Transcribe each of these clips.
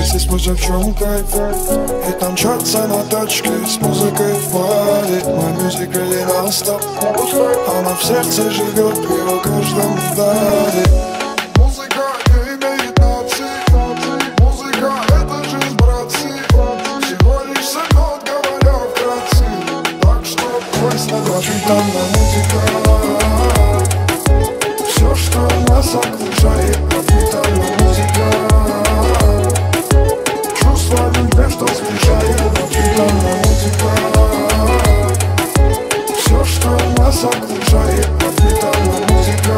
Здесь мы живем кайф и танчаться на тачке с музыкой в паре. Мой мюзик или на стоп, она в сердце живет при его каждом ударе. Музыка не имеет нации, музыка это жизнь, братцы. Всего лишь 7 нот, говоря вкратце. Так что пусть пропитана музыка. Все, что нас окружает, пропитана музыка. Чувство любви, что смешает, пропитана музыка. Все, что нас окружает, пропитана музыка.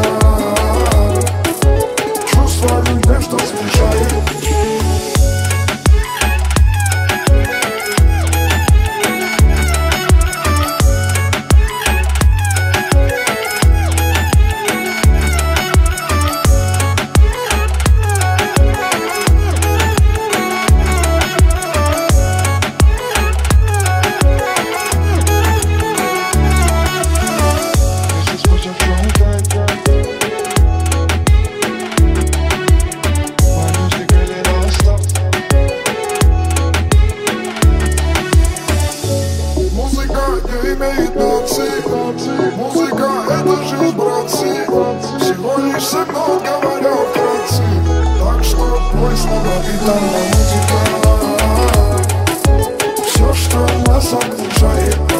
Чувство любви, что смешает. Имеет нации, музыка это жизнь, братцы. Всего лишь 7 нот, говоря вкратце. Так что пусть пропитана музыка. Все, что нас окружает.